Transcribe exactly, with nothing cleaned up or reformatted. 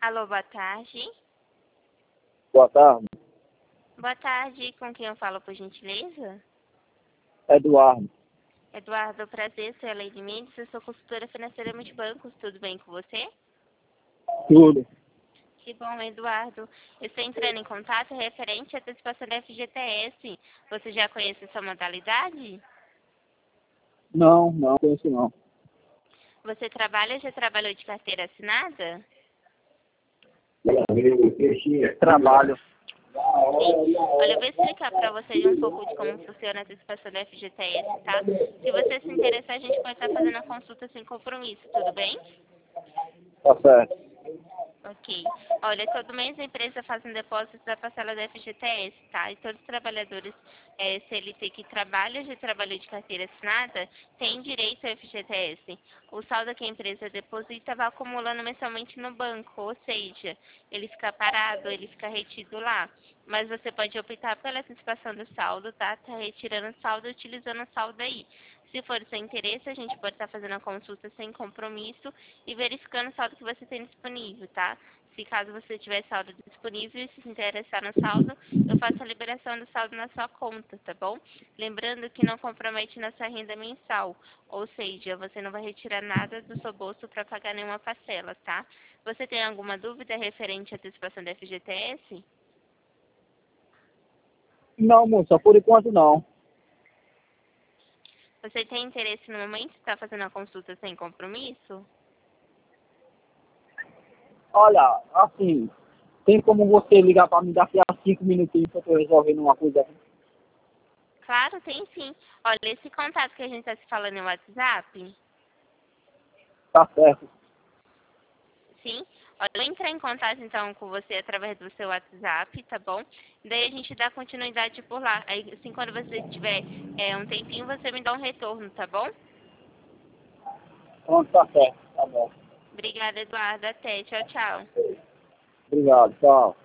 Alô, boa tarde. Boa tarde. Boa tarde, com quem eu falo, por gentileza? Eduardo. Eduardo, prazer, sou a Lady Mendes, eu sou consultora financeira multibancos, tudo bem com você? Tudo. Que bom, Eduardo. Eu estou entrando em contato referente à antecipação da F G T S. Você já conhece essa modalidade? Não, não conheço não. Você trabalha ou já trabalhou de carteira assinada? Trabalho. Sim. Olha, eu vou explicar para vocês um pouco de como funciona a antecipação da F G T S, tá? Se você se interessar, a gente pode estar fazendo a consulta sem compromisso, tudo bem? Tá certo. Ok. Olha, todo mês a empresa faz um depósito da parcela da F G T S, tá? E todos os trabalhadores é, C L T que trabalham ou já trabalhou de carteira assinada têm direito ao F G T S. O saldo que a empresa deposita vai acumulando mensalmente no banco, ou seja, ele fica parado, ele fica retido lá. Mas você pode optar pela antecipação do saldo, tá? Tá retirando o saldo e utilizando o saldo aí. Se for do seu interesse, a gente pode estar fazendo a consulta sem compromisso e verificando o saldo que você tem disponível, tá? Se caso você tiver saldo disponível e se interessar no saldo, eu faço a liberação do saldo na sua conta, tá bom? Lembrando que não compromete na sua renda mensal, ou seja, você não vai retirar nada do seu bolso para pagar nenhuma parcela, tá? Você tem alguma dúvida referente à antecipação da F G T S? Não, moça, por enquanto não. Você tem interesse no momento de estar fazendo a consulta sem compromisso? Olha, assim, tem como você ligar para mim daqui a cinco minutinhos que eu tô resolvendo uma coisa aqui? Claro, tem sim. Olha, esse contato que a gente está se falando no WhatsApp, Tá certo. sim. Olha, eu vou entrar em contato então com você através do seu WhatsApp, tá bom? Daí a gente dá continuidade por lá. Aí, assim, quando você tiver é, um tempinho, você me dá um retorno, tá bom? Pronto, tá certo. Tá bom. Obrigada, Eduardo. Até. Tchau, tchau. Obrigado, tchau.